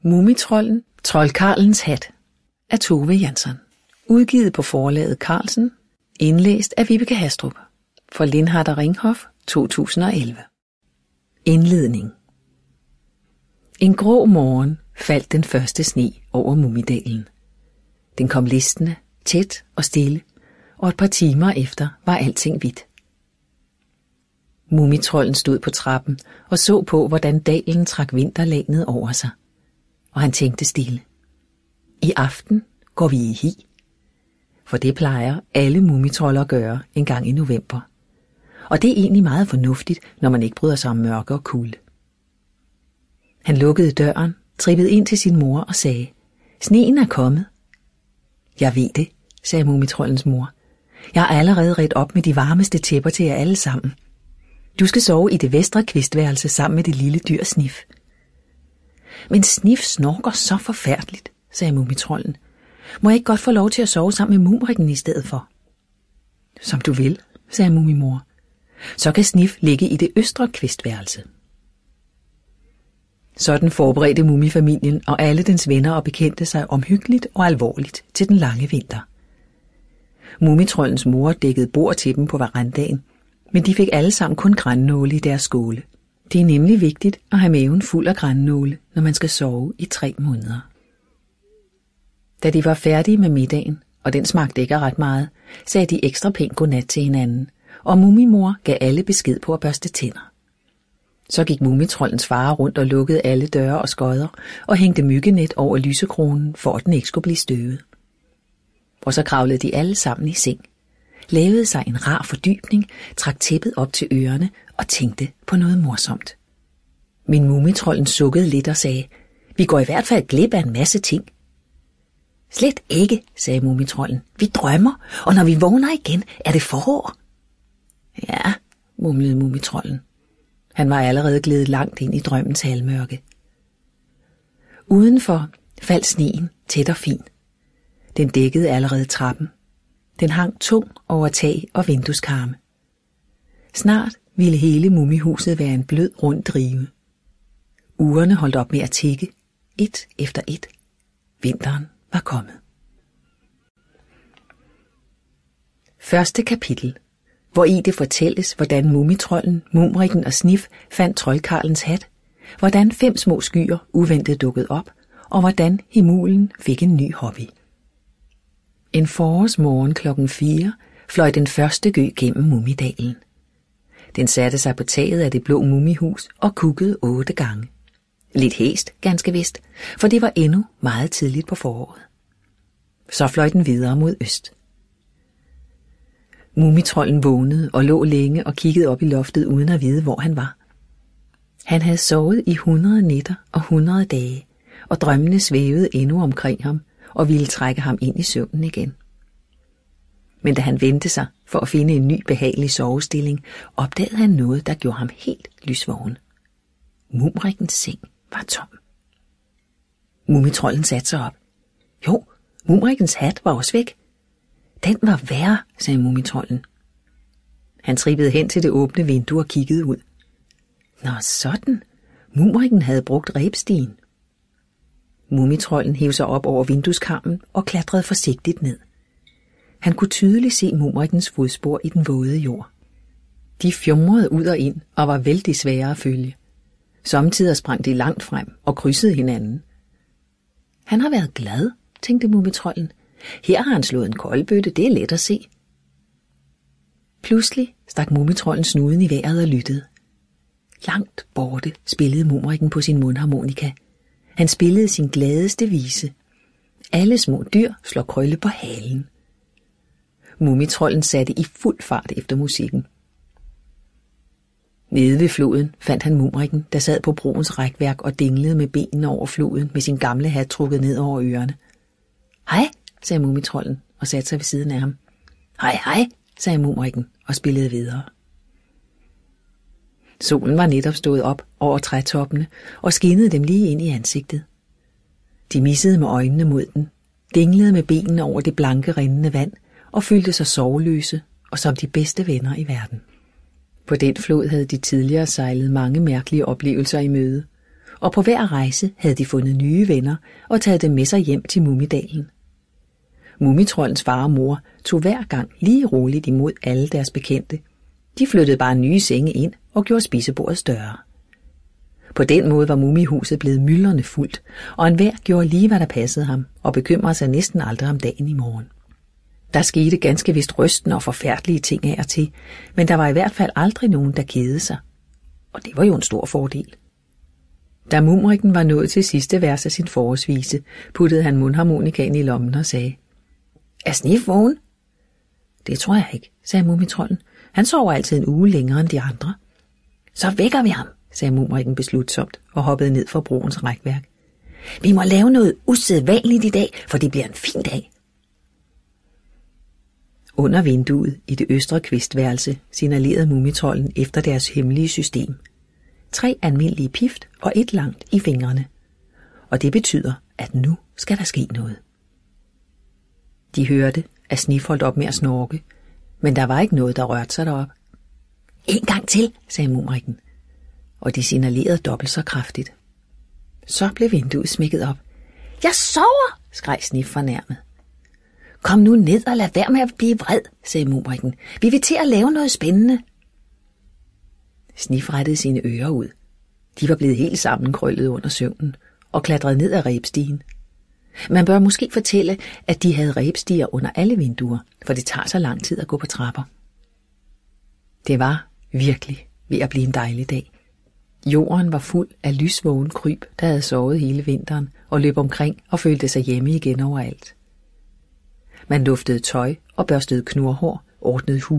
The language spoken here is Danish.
Mumitrolden, Troldkarlens hat af Tove Jansson. Udgivet på forlaget Carlsen. Indlæst af Vibeke Hastrup. For Lindhardt og Ringhof 2011. Indledning. En grå morgen faldt den første sne over Mumidalen. Den kom listende, tæt og stille, og et par timer efter var alting hvidt. Mumitrolden stod på trappen og så på, hvordan dalen trak vinterlag ned over sig. Og han tænkte stille. I aften går vi i hi. For det plejer alle mumitrolder at gøre en gang i november. Og det er egentlig meget fornuftigt, når man ikke bryder sig om mørke og kulde. Han lukkede døren, trippede ind til sin mor og sagde, sneen er kommet. Jeg ved det, sagde mumitroldens mor. Jeg har allerede redt op med de varmeste tæpper til jer alle sammen. Du skal sove i det vestre kvistværelse sammen med det lille dyr Snif. Men Snif snorker så forfærdeligt, sagde mumitrolden. Må jeg ikke godt få lov til at sove sammen med Mumrikken i stedet for? Som du vil, sagde mumimor. Så kan Snif ligge i det østre kvistværelse. Sådan forberedte mumifamilien og alle dens venner og bekendte sig omhyggeligt og alvorligt til den lange vinter. Mumitroldens mor dækkede bord til dem på verandaen, men de fik alle sammen kun grænnåle i deres skåle. Det er nemlig vigtigt at have maven fuld af grænnåle, når man skal sove i 3 måneder. Da de var færdige med middagen, og den smagte ikke ret meget, sagde de ekstra pænt godnat til hinanden, og mumimor gav alle besked på at børste tænder. Så gik mumitroldens far rundt og lukkede alle døre og skodder, og hængte myggenet over lysekronen, for at den ikke skulle blive støvet. Og så kravlede de alle sammen i seng, lavede sig en rar fordybning, trak tæppet op til ørerne og tænkte på noget morsomt. Men mumitrolden sukkede lidt og sagde, vi går i hvert fald glip af en masse ting. Slet ikke, sagde mumitrolden. Vi drømmer, og når vi vågner igen, er det forår. Ja, mumlede mumitrolden. Han var allerede gledet langt ind i drømmens halvmørke. Udenfor faldt sneen tæt og fin. Den dækkede allerede trappen. Den hang tung over tag og vindueskarme. Snart ville hele mumihuset være en blød rund drive. Ugerne holdt op med at tikke, et efter et. Vinteren var kommet. Første kapitel, hvori det fortælles, hvordan mumitrolden, Mumrikken og Snif fandt Troldkarlens hat, hvordan 5 små skyer uventet dukkede op, og hvordan Himulen fik en ny hobby. En forårsmorgen 4:00 fløj den første gø gennem Mumidalen. Den satte sig på taget af det blå mumihus og kukkede 8 gange. Lidt hæst, ganske vist, for det var endnu meget tidligt på foråret. Så fløj den videre mod øst. Mumitrolden vågnede og lå længe og kiggede op i loftet uden at vide, hvor han var. Han havde sovet i 100 nætter og 100 dage, og drømmene svævede endnu omkring ham og ville trække ham ind i søvnen igen. Men da han vendte sig for at finde en ny behagelig sovestilling, opdagede han noget, der gjorde ham helt lysvågen. Mumrikkens seng var tom. Mumitrolden satte sig op. Jo, Mumrikkens hat var også væk. Den var værre, sagde mumitrolden. Han trippede hen til det åbne vindue og kiggede ud. Nå sådan, Mumrikken havde brugt rebstigen. Mumitrolden hev sig op over vindueskarmen og klatrede forsigtigt ned. Han kunne tydeligt se Mumrikkens fodspor i den våde jord. De fjumrede ud og ind og var vældig svære at følge. Sommetider sprang de langt frem og krydsede hinanden. Han har været glad, tænkte mumitrolden. Her har han slået en koldbøtte, det er let at se. Pludselig stak mumitrolden snuden i vejret og lyttede. Langt borte spillede Mumrikken på sin mundharmonika. Han spillede sin gladeste vise. Alle små dyr slår krølle på halen. Mumitrolden satte i fuld fart efter musikken. Nede ved floden fandt han Mumrikken, der sad på broens rækværk og dinglede med benene over floden med sin gamle hat trukket ned over ørerne. Hej, sagde mumitrolden og satte sig ved siden af ham. Hej, hej, sagde Mumrikken og spillede videre. Solen var netop stået op over trætoppene og skinnede dem lige ind i ansigtet. De missede med øjnene mod den, dinglede med benene over det blanke rindende vand og følte sig sorgløse og som de bedste venner i verden. På den flod havde de tidligere sejlet mange mærkelige oplevelser i møde, og på hver rejse havde de fundet nye venner og taget dem med sig hjem til Mumidalen. Mumitroldens far og mor tog hver gang lige roligt imod alle deres bekendte. De flyttede bare nye senge ind og gjorde spisebordet større. På den måde var mumihuset blevet myldrende fuldt, og enhver gjorde lige, hvad der passede ham, og bekymrede sig næsten aldrig om dagen i morgen. Der skete ganske vist rystende og forfærdelige ting af og til, men der var i hvert fald aldrig nogen, der kedede sig. Og det var jo en stor fordel. Da Mumrikken var nået til sidste vers af sin forårsvise, puttede han mundharmonikaen i lommen og sagde: Er Snif vågen? Det tror jeg ikke, sagde Mumitrolden. Han sover altid en uge længere end de andre. Så vækker vi ham, sagde Mumrikken beslutsomt og hoppede ned fra broens rækværk. Vi må lave noget usædvanligt i dag, for det bliver en fin dag. Under vinduet i det østre kvistværelse signalerede Mumitrolden efter deres hemmelige system. 3 almindelige pift og 1 langt i fingrene. Og det betyder, at nu skal der ske noget. De hørte, at Snif holdt op med at snorke, men der var ikke noget, der rørte sig derop. En gang til, sagde Mumrikken, og de signalerede dobbelt så kraftigt. Så blev vinduet smækket op. Jeg sover, skreg Snif fornærmet. Kom nu ned og lad være med at blive vred, sagde Mumrikken. Vi vil til at lave noget spændende. Snif rettede sine ører ud. De var blevet helt sammenkrøllet under søvnen og klatrede ned ad rebstigen. Man bør måske fortælle, at de havde rebstiger under alle vinduer, for det tager så lang tid at gå på trapper. Det var virkelig ved at blive en dejlig dag. Jorden var fuld af lysvågen kryb, der havde sovet hele vinteren og løb omkring og følte sig hjemme igen overalt. Man luftede tøj og børstede knurhår, ordnede hus